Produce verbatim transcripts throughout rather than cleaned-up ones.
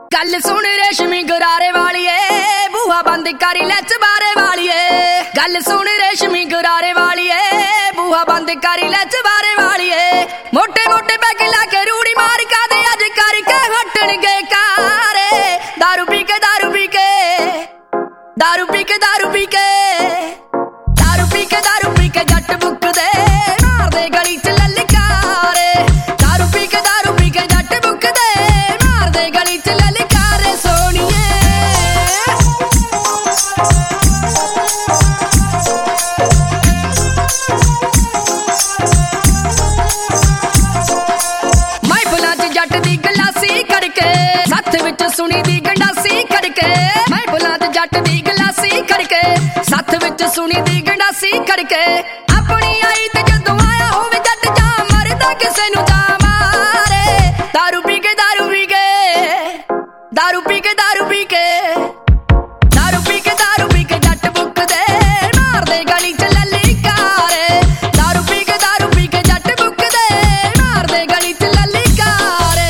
गल सुन रेशमी गरारे वालिए, बूहा बंद करी ले चबारे वालिए। गल सुन रेशमी गरारे वालिए, बूहा बंद करी ले चबारे वालिए। मोटे मोटे पैग लाके रूड़ी मार का दे अज करके हटन गए कारे। दारू पी के दारू पी के दारू पी के दारू पी के दारू पी के दारू पी के जट बुक दे मार दे गली च ललकारे। दारू पी के दारू पी के जट बुक दे मार दे गली च ललकारे सोनिए। महफिलां च जट दी गलासी करके सत्थ विच सुनी दी गंडासी करके। महफिलां च जट दी गलासी करके सत्थ विच सुनी दी गंडासी करके। अपनी आई ते जदों आया होवे जट जा मरदा किसे नूं जा मारे। दारू पी के दारू पी के दारू पी के दारू पी के दारू पी के दारू पी के जट बुक दे मार दे गली च ललकारे। दारू पी के दारू पी के जट बुक दे मार दे गली च ललकारे।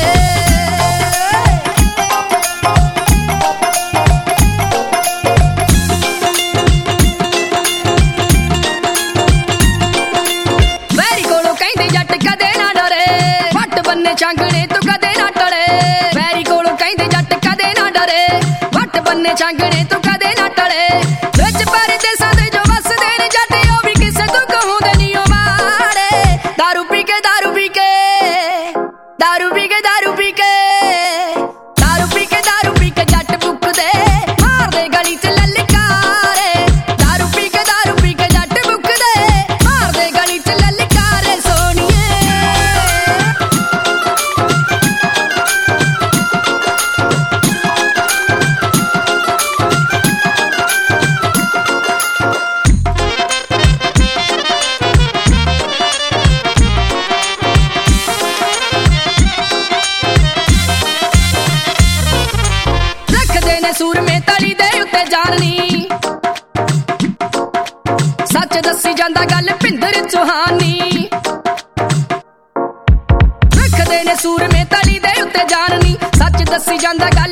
वैरी कोलों कहंदे जट कदे ना डरे, वट बन्ने छांगणे तू कदे ना टले। वैरी कोलों कहंदे जट कदे ना डरे, वट बन्ने छांगणे तू कदे ना टले। विच परदेसां दे जो वसदे ने जट ओ भी किसे तू कहूंदे नी ओ मारे। दारू पी के दारू पी के दारू पी के दारू पी के दारू पी के दारू पी के जट बुक दे मार दे गली च ललकारे। दारू पी के दारू पी के जट बुक दे मार दे गली च ललकारे सोनिए। रखदे ने सूर में तली दे उत्ते जाननी, सच दसी जांदा गल भिंदर चौहानी। रखदे ने सूर में तली दे उत्ते जाननी, सच दसी जांदा गल